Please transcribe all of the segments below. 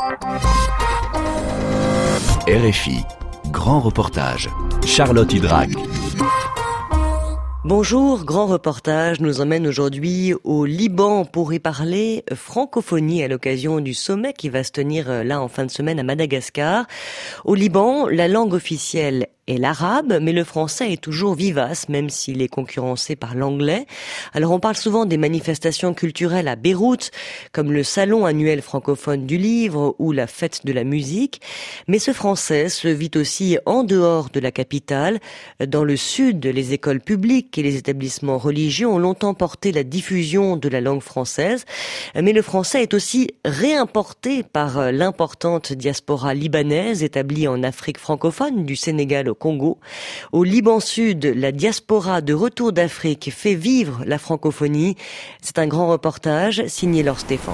RFI, grand reportage. Charlotte Hydrac. Bonjour, grand reportage nous emmène aujourd'hui au Liban pour y parler francophonie à l'occasion du sommet qui va se tenir là en fin de semaine à Madagascar. Au Liban, la langue officielle est l'arabe, mais le français est toujours vivace, même s'il est concurrencé par l'anglais. Alors on parle souvent des manifestations culturelles à Beyrouth, comme le salon annuel francophone du livre ou la fête de la musique, mais ce français se vit aussi en dehors de la capitale. Dans le sud, les écoles publiques et les établissements religieux ont longtemps porté la diffusion de la langue française, mais le français est aussi réimporté par l'importante diaspora libanaise établie en Afrique francophone, du Sénégal au Congo. Au Liban Sud, la diaspora de retour d'Afrique fait vivre la francophonie. C'est un grand reportage signé Laure Stéphane.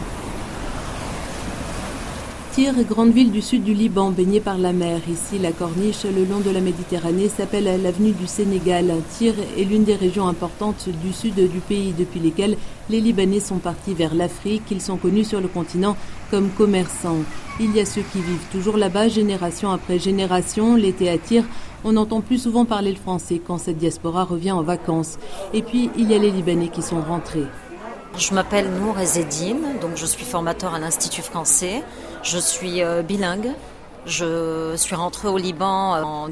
Tyr, grande ville du sud du Liban, baignée par la mer. Ici, la corniche, le long de la Méditerranée, s'appelle l'avenue du Sénégal. Tyr est l'une des régions importantes du sud du pays, depuis lesquelles les Libanais sont partis vers l'Afrique. Ils sont connus sur le continent comme commerçants. Il y a ceux qui vivent toujours là-bas, génération après génération. L'été à Tyr, on n'entend plus souvent parler le français quand cette diaspora revient en vacances. Et puis, il y a les Libanais qui sont rentrés. Je m'appelle Nour Ezzedine, donc je suis formateur à l'Institut français. Je suis bilingue. Je suis rentrée au Liban en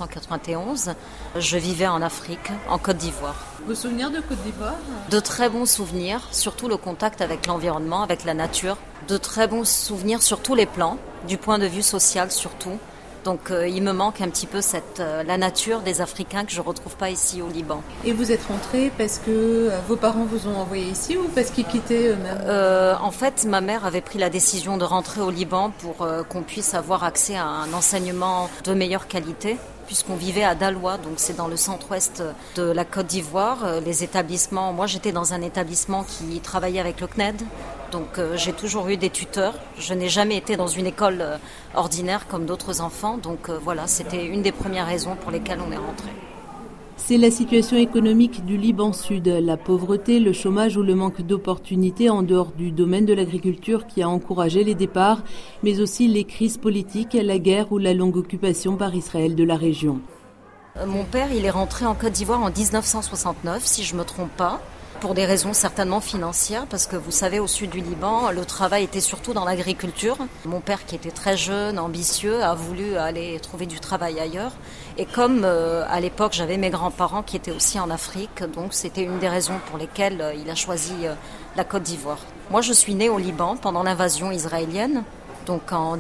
1991. Je vivais en Afrique, en Côte d'Ivoire. Vos souvenirs de Côte d'Ivoire ? De très bons souvenirs, surtout le contact avec l'environnement, avec la nature. De très bons souvenirs sur tous les plans, du point de vue social surtout. Donc il me manque un petit peu la nature des Africains que je ne retrouve pas ici au Liban. Et vous êtes rentrée parce que vos parents vous ont envoyé ici ou parce qu'ils quittaient eux-mêmes ? En fait, ma mère avait pris la décision de rentrer au Liban pour qu'on puisse avoir accès à un enseignement de meilleure qualité, puisqu'on vivait à Daloa, donc c'est dans le centre-ouest de la Côte d'Ivoire. Les établissements, moi j'étais dans un établissement qui travaillait avec le CNED, donc j'ai toujours eu des tuteurs. Je n'ai jamais été dans une école ordinaire comme d'autres enfants, donc voilà, c'était une des premières raisons pour lesquelles on est rentré. C'est la situation économique du Liban Sud, la pauvreté, le chômage ou le manque d'opportunités en dehors du domaine de l'agriculture qui a encouragé les départs, mais aussi les crises politiques, la guerre ou la longue occupation par Israël de la région. Mon père, il est rentré en Côte d'Ivoire en 1969, si je ne me trompe pas, pour des raisons certainement financières, parce que vous savez, au sud du Liban, le travail était surtout dans l'agriculture. Mon père, qui était très jeune, ambitieux, a voulu aller trouver du travail ailleurs. Et comme à l'époque, j'avais mes grands-parents qui étaient aussi en Afrique, donc c'était une des raisons pour lesquelles il a choisi la Côte d'Ivoire. Moi, je suis née au Liban pendant l'invasion israélienne. Donc en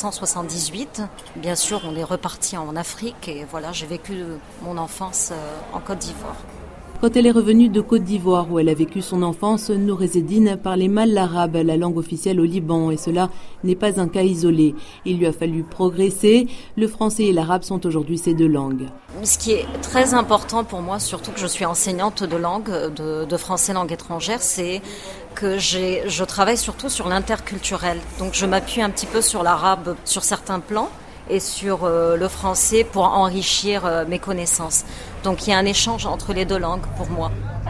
1978, bien sûr, on est reparti en Afrique et voilà, j'ai vécu mon enfance en Côte d'Ivoire. Quand elle est revenue de Côte d'Ivoire où elle a vécu son enfance, Nour Ezzedine parlait mal l'arabe, la langue officielle au Liban, et cela n'est pas un cas isolé. Il lui a fallu progresser. Le français et l'arabe sont aujourd'hui ces deux langues. Ce qui est très important pour moi, surtout que je suis enseignante de langue, de français langue étrangère, c'est que je travaille surtout sur l'interculturel. Donc je m'appuie un petit peu sur l'arabe sur certains plans et sur le français pour enrichir mes connaissances. Donc il y a un échange entre les deux langues pour moi.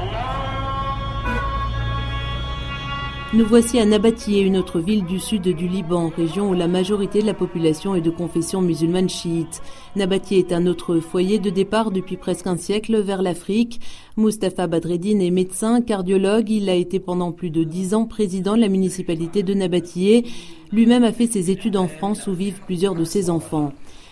Nous voici à Nabatieh, une autre ville du sud du Liban, région où la majorité de la population est de confession musulmane chiite. Nabatieh est un autre foyer de départ depuis presque un siècle vers l'Afrique. Mustapha Badreddine est médecin, cardiologue. Il a été pendant plus de 10 ans président de la municipalité de Nabatieh. Lui-même a fait ses études en France où vivent plusieurs de ses enfants.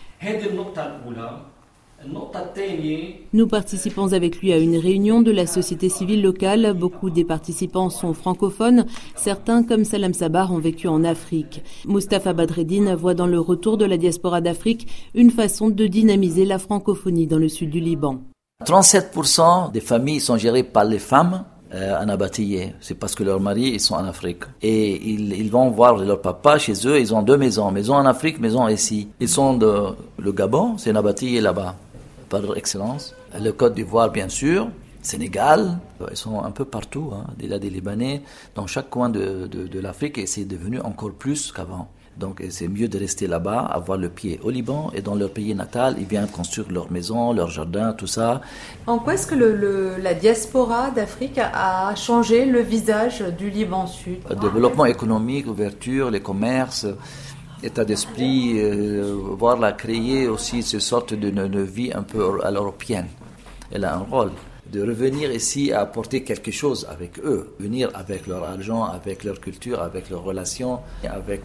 Nous participons avec lui à une réunion de la société civile locale. Beaucoup des participants sont francophones. Certains, comme Salam Sabar, ont vécu en Afrique. Mustapha Badreddine voit dans le retour de la diaspora d'Afrique une façon de dynamiser la francophonie dans le sud du Liban. 37% des familles sont gérées par les femmes à Nabatieh. C'est parce que leurs maris ils sont en Afrique. Et ils vont voir leur papa chez eux. Ils ont 2 maisons. Maison en Afrique, maison ici. Ils sont le Gabon, c'est Nabatieh là-bas. Par excellence. Le Côte d'Ivoire, bien sûr, Sénégal, ils sont un peu partout. Il y a des Libanais dans chaque coin de l'Afrique et c'est devenu encore plus qu'avant. Donc c'est mieux de rester là-bas, avoir le pied au Liban et dans leur pays natal, ils viennent construire leur maison, leur jardin, tout ça. En quoi est-ce que la diaspora d'Afrique a changé le visage du Liban Sud ? Le développement économique, ouverture, les commerces. état d'esprit, voir la créer aussi cette sorte de vie un peu à l'européenne. Elle a un rôle de revenir ici et apporter quelque chose avec eux, venir avec leur argent, avec leur culture, avec leurs relations, avec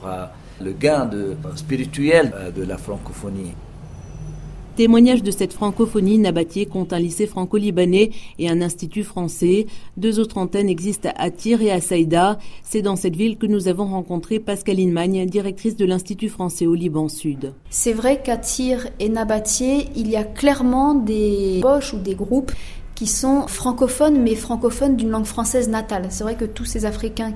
le gain spirituel de la francophonie. Témoignage de cette francophonie, Nabatié compte un lycée franco-libanais et un institut français. 2 autres antennes existent à Tyr et à Saïda. C'est dans cette ville que nous avons rencontré Pascaline Magne, directrice de l'Institut français au Liban Sud. C'est vrai qu'à Tyr et Nabatié, il y a clairement des poches ou des groupes qui sont francophones, mais francophones d'une langue française natale. C'est vrai que tous ces Africains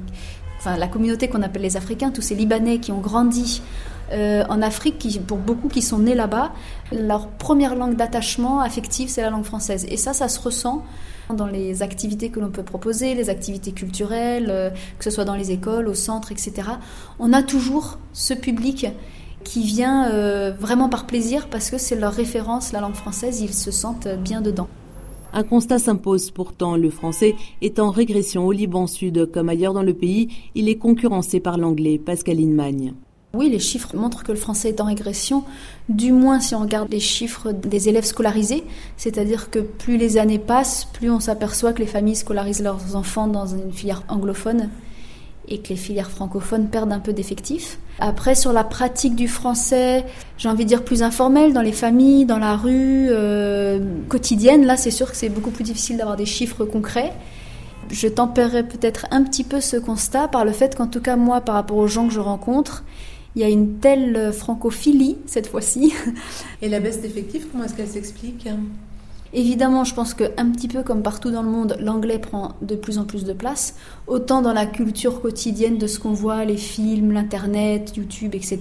la communauté qu'on appelle les Africains, tous ces Libanais qui ont grandi en Afrique, pour beaucoup qui sont nés là-bas, leur première langue d'attachement affective, c'est la langue française. Et ça se ressent dans les activités que l'on peut proposer, les activités culturelles, que ce soit dans les écoles, au centre, etc. On a toujours ce public qui vient vraiment par plaisir parce que c'est leur référence, la langue française, ils se sentent bien dedans. Un constat s'impose pourtant, le français est en régression au Liban Sud. Comme ailleurs dans le pays, il est concurrencé par l'anglais. Pascaline Magne. Oui, les chiffres montrent que le français est en régression, du moins si on regarde les chiffres des élèves scolarisés, c'est-à-dire que plus les années passent, plus on s'aperçoit que les familles scolarisent leurs enfants dans une filière anglophone et que les filières francophones perdent un peu d'effectifs. Après, sur la pratique du français, j'ai envie de dire plus informelle, dans les familles, dans la rue, quotidienne, là c'est sûr que c'est beaucoup plus difficile d'avoir des chiffres concrets. Je tempérerais peut-être un petit peu ce constat par le fait qu'en tout cas moi, par rapport aux gens que je rencontre, il y a une telle francophilie cette fois-ci. Et la baisse d'effectifs, comment est-ce qu'elle s'explique ? Évidemment, je pense qu'un petit peu comme partout dans le monde, l'anglais prend de plus en plus de place, autant dans la culture quotidienne de ce qu'on voit, les films, l'internet, YouTube, etc.,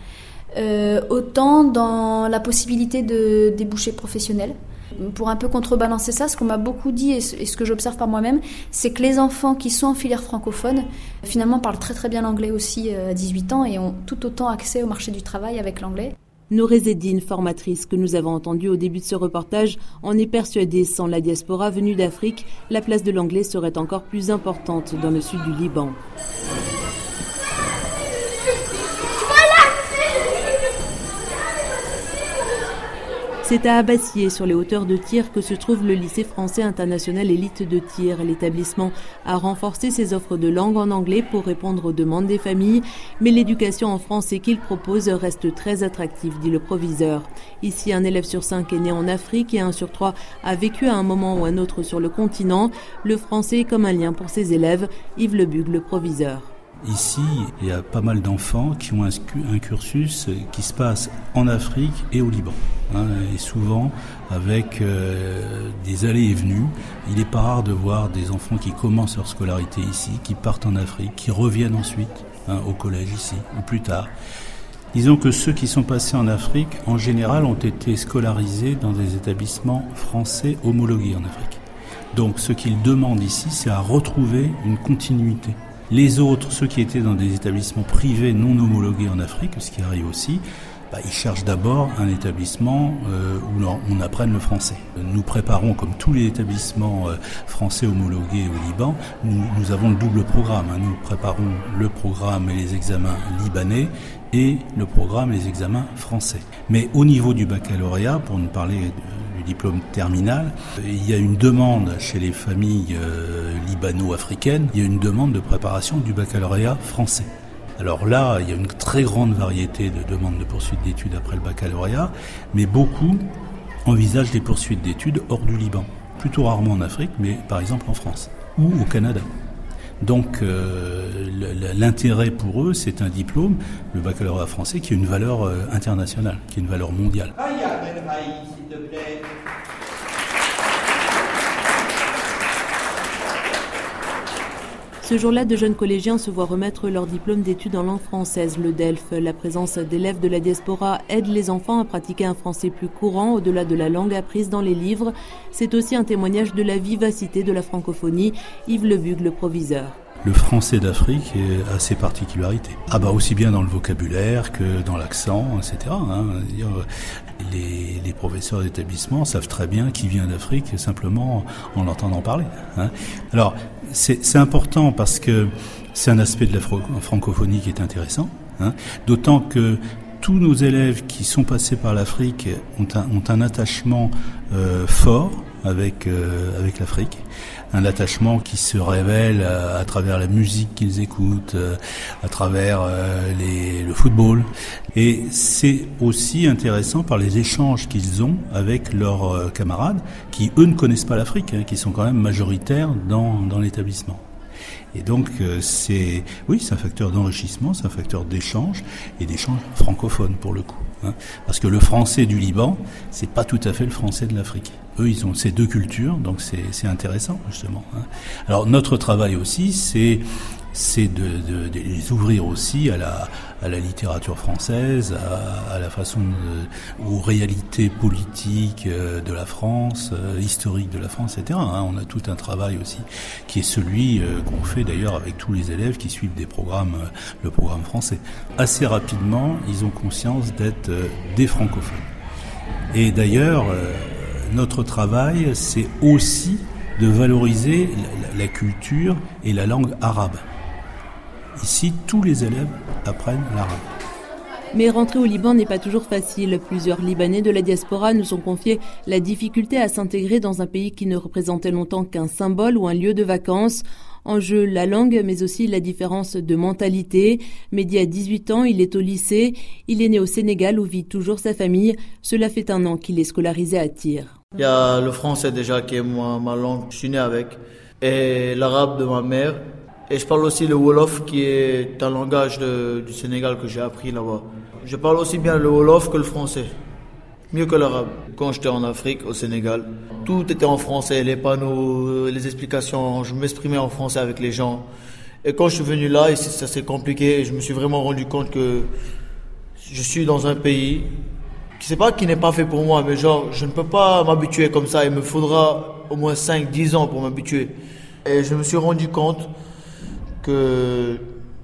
autant dans la possibilité de débouchés professionnels. Pour un peu contrebalancer ça, ce qu'on m'a beaucoup dit et ce que j'observe par moi-même, c'est que les enfants qui sont en filière francophone, finalement parlent très très bien l'anglais aussi à 18 ans et ont tout autant accès au marché du travail avec l'anglais. Nouré Zeddine, formatrice que nous avons entendue au début de ce reportage, en est persuadée, sans la diaspora venue d'Afrique, la place de l'anglais serait encore plus importante dans le sud du Liban. C'est à Abassié, sur les hauteurs de Tyr, que se trouve le lycée français international élite de Tyr. L'établissement a renforcé ses offres de langue en anglais pour répondre aux demandes des familles, mais l'éducation en français qu'il propose reste très attractive, dit le proviseur. Ici, un élève sur 5 est né en Afrique et 1 sur 3 a vécu à un moment ou un autre sur le continent. Le français est comme un lien pour ses élèves. Yves Lebug, le proviseur. Ici, il y a pas mal d'enfants qui ont un cursus qui se passe en Afrique et au Liban, et souvent avec des allées et venues. Il n'est pas rare de voir des enfants qui commencent leur scolarité ici, qui partent en Afrique, qui reviennent ensuite au collège ici, ou plus tard. Disons que ceux qui sont passés en Afrique, en général, ont été scolarisés dans des établissements français homologués en Afrique. Donc ce qu'ils demandent ici, c'est à retrouver une continuité. Les autres, ceux qui étaient dans des établissements privés non homologués en Afrique, ce qui arrive aussi, ils cherchent d'abord un établissement où on apprenne le français. Nous préparons, comme tous les établissements français homologués au Liban, nous avons le double programme. Nous préparons le programme et les examens libanais et le programme et les examens français. Mais au niveau du baccalauréat, pour nous parler du diplôme terminal, il y a une demande chez les familles libano-africaines, il y a une demande de préparation du baccalauréat français. Alors là, il y a une très grande variété de demandes de poursuite d'études après le baccalauréat, mais beaucoup envisagent des poursuites d'études hors du Liban. Plutôt rarement en Afrique, mais par exemple en France ou au Canada. Donc l'intérêt pour eux, c'est un diplôme, le baccalauréat français, qui a une valeur internationale, qui a une valeur mondiale. S'il te plaît. Ce jour-là, de jeunes collégiens se voient remettre leur diplôme d'études en langue française, le DELF. La présence d'élèves de la diaspora aide les enfants à pratiquer un français plus courant au-delà de la langue apprise dans les livres. C'est aussi un témoignage de la vivacité de la francophonie. Yves Lebug, le proviseur. Le français d'Afrique a ses particularités. Aussi bien dans le vocabulaire que dans l'accent, etc. Les professeurs d'établissement savent très bien qui vient d'Afrique simplement en l'entendant parler. Alors, c'est important parce que c'est un aspect de la francophonie qui est intéressant. hein. D'autant que tous nos élèves qui sont passés par l'Afrique ont un attachement fort avec l'Afrique, un attachement qui se révèle à travers la musique qu'ils écoutent, à travers le football. Et c'est aussi intéressant par les échanges qu'ils ont avec leurs camarades qui, eux, ne connaissent pas l'Afrique, hein, qui sont quand même majoritaires dans l'établissement. Et donc c'est un facteur d'enrichissement, c'est un facteur d'échange et d'échange francophone pour le coup, hein, parce que le français du Liban, c'est pas tout à fait le français de l'Afrique. Eux, ils ont ces deux cultures, donc c'est intéressant justement, hein. Alors notre travail aussi, c'est de les ouvrir aussi à la littérature française, à la façon aux réalités politiques de la France, historiques de la France, etc. Hein. On a tout un travail aussi qui est celui qu'on fait d'ailleurs avec tous les élèves qui suivent le programme français. Assez rapidement, ils ont conscience d'être des francophones. Et d'ailleurs, notre travail, c'est aussi de valoriser la culture et la langue arabe. Ici, tous les élèves apprennent l'arabe. Mais rentrer au Liban n'est pas toujours facile. Plusieurs Libanais de la diaspora nous ont confié la difficulté à s'intégrer dans un pays qui ne représentait longtemps qu'un symbole ou un lieu de vacances. En jeu, la langue, mais aussi la différence de mentalité. Mehdi a 18 ans, il est au lycée. Il est né au Sénégal où vit toujours sa famille. Cela fait 1 an qu'il est scolarisé à Tyr. Il y a le français déjà qui est ma langue, je suis né avec, et l'arabe de ma mère. Et je parle aussi le Wolof qui est un langage du Sénégal que j'ai appris là-bas. Je parle aussi bien le Wolof que le français, mieux que l'arabe. Quand j'étais en Afrique, au Sénégal, tout était en français, les panneaux, les explications, je m'exprimais en français avec les gens. Et quand je suis venu là, ça s'est compliqué et je me suis vraiment rendu compte que je suis dans un pays qui n'est pas fait pour moi, mais genre je ne peux pas m'habituer comme ça, il me faudra au moins 5-10 ans pour m'habituer. Et je me suis rendu compte que,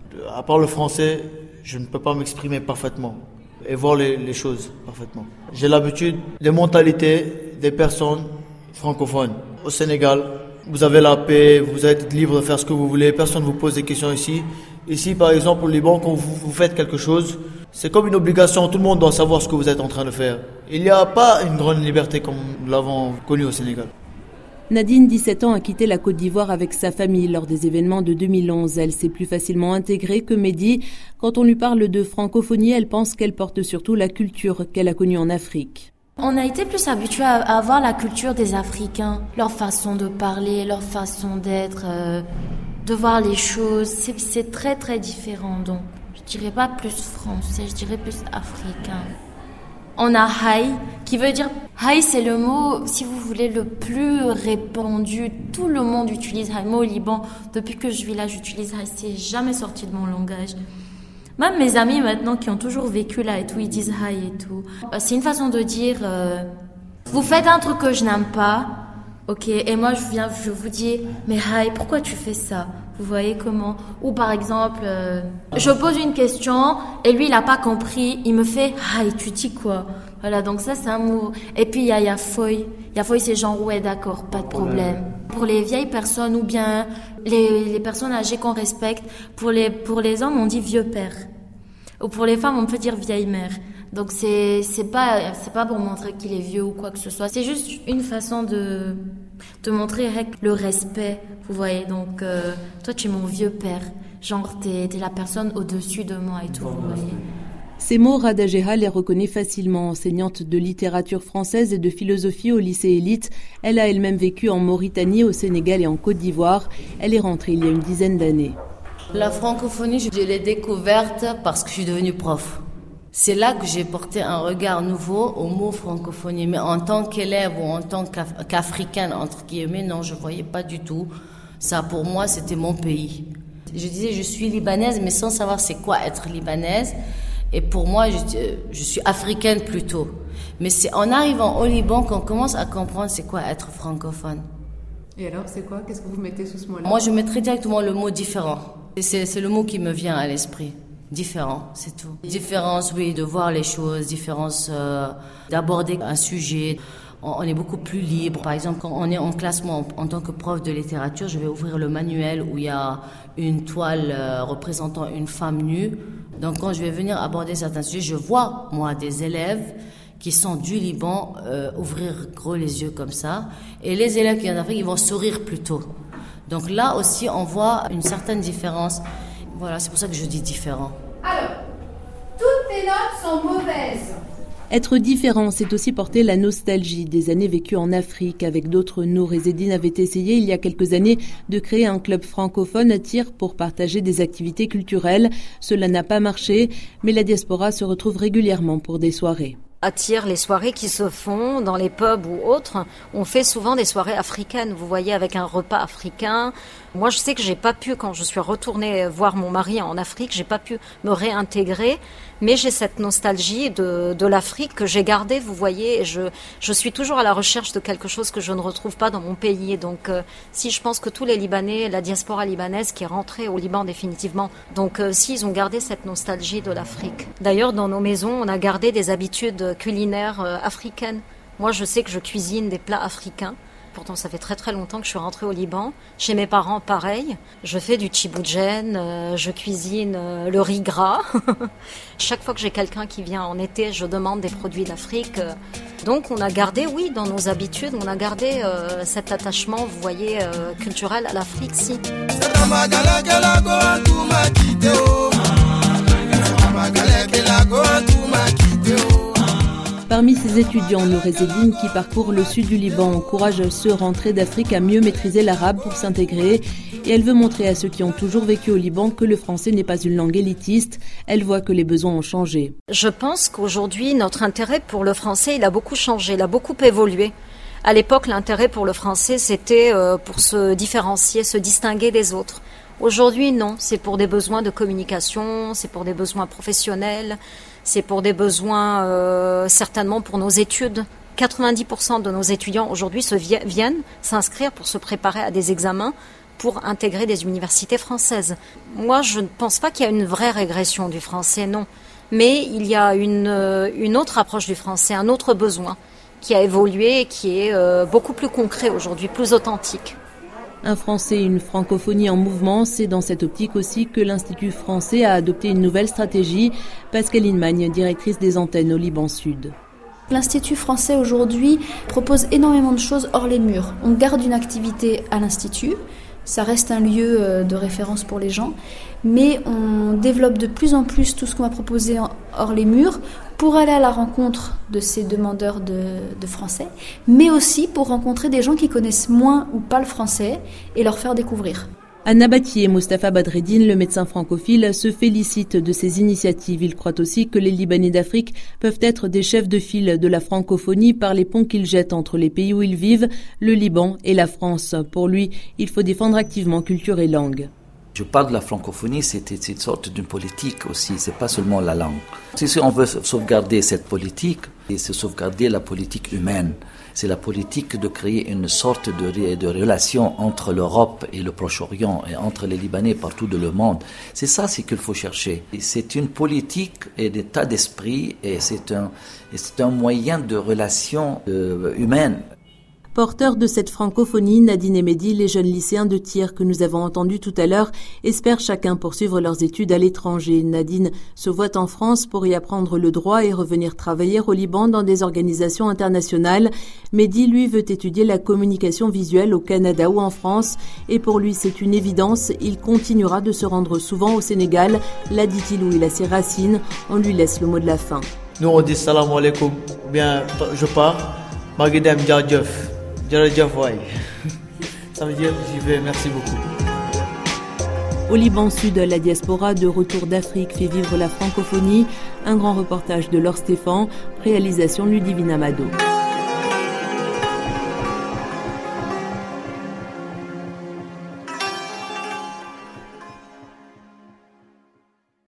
à part le français, je ne peux pas m'exprimer parfaitement et voir les choses parfaitement. J'ai l'habitude des mentalités des personnes francophones. Au Sénégal, vous avez la paix, vous êtes libre de faire ce que vous voulez, personne ne vous pose des questions ici. Ici, par exemple, au Liban, quand vous faites quelque chose, c'est comme une obligation, tout le monde doit savoir ce que vous êtes en train de faire. Il n'y a pas une grande liberté comme nous l'avons connu au Sénégal. Nadine, 17 ans, a quitté la Côte d'Ivoire avec sa famille lors des événements de 2011. Elle s'est plus facilement intégrée que Mehdi. Quand on lui parle de francophonie, elle pense qu'elle porte surtout la culture qu'elle a connue en Afrique. On a été plus habitués à voir la culture des Africains, leur façon de parler, leur façon d'être, de voir les choses. C'est très très différent. Donc, je dirais pas plus français, je dirais plus africain. On a Haï, qui veut dire... Haï, c'est le mot, si vous voulez, le plus répandu. Tout le monde utilise Haï. Moi, au Liban, depuis que je vis là, j'utilise Haï. C'est jamais sorti de mon langage. Même mes amis, maintenant, qui ont toujours vécu là et tout, ils disent Haï et tout. C'est une façon de dire... vous faites un truc que je n'aime pas, ok, et moi, je vous dis, mais Haï, pourquoi tu fais ça ? Vous voyez comment ? Ou par exemple, je pose une question et lui il a pas compris, il me fait « Aïe, tu dis quoi ?» Voilà, donc ça c'est un mot. Et puis il y a Yafoy. Yafoy c'est genre « Ouais d'accord, pas de problème ». Pour les vieilles personnes ou bien les personnes âgées qu'on respecte, pour les hommes on dit « vieux père ». Ou pour les femmes on peut dire « vieille mère ». Donc c'est pas pour montrer qu'il est vieux ou quoi que ce soit. C'est juste une façon de montrer le respect, vous voyez. Donc toi tu es mon vieux père, genre t'es la personne au-dessus de moi et tout, vous voyez. Ces mots, Rada Jeha les reconnaît facilement. Enseignante de littérature française et de philosophie au lycée Élite, elle a elle-même vécu en Mauritanie, au Sénégal et en Côte d'Ivoire. Elle est rentrée il y a une dizaine d'années. La francophonie, je l'ai découverte parce que je suis devenue prof. C'est là que j'ai porté un regard nouveau au mot francophonie. Mais en tant qu'élève ou en tant qu'Africaine, entre guillemets, non, je ne voyais pas du tout. Ça, pour moi, c'était mon pays. Je disais, je suis libanaise, mais sans savoir c'est quoi être libanaise. Et pour moi, je suis africaine plutôt. Mais c'est en arrivant au Liban qu'on commence à comprendre c'est quoi être francophone. Et alors, c'est quoi ? Qu'est-ce que vous mettez sous ce mot-là ? Moi, je mettrais directement le mot différent. C'est le mot qui me vient à l'esprit. Différent, c'est tout. Différence, oui, de voir les choses, différence d'aborder un sujet. On est beaucoup plus libre. Par exemple, quand on est en classe, moi, en tant que prof de littérature, je vais ouvrir le manuel où il y a une toile représentant une femme nue. Donc quand je vais venir aborder certains sujets, je vois, moi, des élèves qui sont du Liban ouvrir gros les yeux comme ça. Et les élèves qui viennent d'Afrique, ils vont sourire plutôt. Donc là aussi, on voit une certaine différence. Voilà, c'est pour ça que je dis différent. Alors, toutes tes notes sont mauvaises. Être différent, c'est aussi porter la nostalgie des années vécues en Afrique. Avec d'autres, Nour et Zedine avaient essayé il y a quelques années de créer un club francophone à Tyr pour partager des activités culturelles. Cela n'a pas marché, mais la diaspora se retrouve régulièrement pour des soirées. À Tyr, les soirées qui se font dans les pubs ou autres, on fait souvent des soirées africaines, vous voyez, avec un repas africain. Moi, je sais que j'ai pas pu, quand je suis retournée voir mon mari en Afrique, j'ai pas pu me réintégrer, mais j'ai cette nostalgie de l'Afrique que j'ai gardée, vous voyez, et je suis toujours à la recherche de quelque chose que je ne retrouve pas dans mon pays. Donc, si je pense que tous les Libanais, la diaspora libanaise qui est rentrée au Liban définitivement, donc s'ils ont gardé cette nostalgie de l'Afrique. D'ailleurs, dans nos maisons, on a gardé des habitudes culinaires africaines. Moi, je sais que je cuisine des plats africains. Pourtant, ça fait très très longtemps que je suis rentrée au Liban. Chez mes parents, pareil. Je fais du tchiboujen, je cuisine le riz gras. Chaque fois que j'ai quelqu'un qui vient en été, je demande des produits d'Afrique. Donc, on a gardé, oui, dans nos habitudes, on a gardé cet attachement, vous voyez, culturel à l'Afrique, si. Parmi ces étudiants, Nour et Zedine, qui parcourent le sud du Liban, encourage ceux rentrés d'Afrique à mieux maîtriser l'arabe pour s'intégrer. Et elle veut montrer à ceux qui ont toujours vécu au Liban que le français n'est pas une langue élitiste. Elle voit que les besoins ont changé. Je pense qu'aujourd'hui, notre intérêt pour le français, il a beaucoup changé, il a beaucoup évolué. À l'époque, l'intérêt pour le français, c'était pour se différencier, se distinguer des autres. Aujourd'hui, non, c'est pour des besoins de communication, c'est pour des besoins professionnels, c'est pour des besoins certainement pour nos études. 90% de nos étudiants aujourd'hui viennent s'inscrire pour se préparer à des examens pour intégrer des universités françaises. Moi, je ne pense pas qu'il y a une vraie régression du français, non. Mais il y a une autre approche du français, un autre besoin qui a évolué et qui est beaucoup plus concret aujourd'hui, plus authentique. Un français et une francophonie en mouvement, c'est dans cette optique aussi que l'Institut français a adopté une nouvelle stratégie. Pascaline Magne, directrice des antennes au Liban Sud. L'Institut français aujourd'hui propose énormément de choses hors les murs. On garde une activité à l'Institut, ça reste un lieu de référence pour les gens, mais on développe de plus en plus tout ce qu'on va proposer hors les murs pour aller à la rencontre de ces demandeurs de français, mais aussi pour rencontrer des gens qui connaissent moins ou pas le français et leur faire découvrir. Anna Bati et Moustapha Badreddine, le médecin francophile, se félicitent de ces initiatives. Il croit aussi que les Libanais d'Afrique peuvent être des chefs de file de la francophonie par les ponts qu'ils jettent entre les pays où ils vivent, le Liban et la France. Pour lui, il faut défendre activement culture et langue. Je parle de la francophonie, c'est une sorte d'une politique aussi, c'est pas seulement la langue. Si on veut sauvegarder cette politique, c'est sauvegarder la politique humaine. C'est la politique de créer une sorte de relation entre l'Europe et le Proche-Orient et entre les Libanais partout dans le monde. C'est ça qu'il faut chercher. C'est une politique et d'état d'esprit et c'est un moyen de relation humaine. Porteurs de cette francophonie, Nadine et Mehdi, les jeunes lycéens de Tyr que nous avons entendus tout à l'heure, espèrent chacun poursuivre leurs études à l'étranger. Nadine se voit en France pour y apprendre le droit et revenir travailler au Liban dans des organisations internationales. Mehdi, lui, veut étudier la communication visuelle au Canada ou en France. Et pour lui, c'est une évidence, il continuera de se rendre souvent au Sénégal. Là, dit-il, où il a ses racines. On lui laisse le mot de la fin. Nous, on dit salam alaikum. Bien, je pars. Magidem Djadjef. Ça veut dire j'y vais, merci beaucoup. Au Liban Sud, la diaspora de retour d'Afrique fait vivre la francophonie. Un grand reportage de Laure Stéphane, réalisation Ludivine Amado.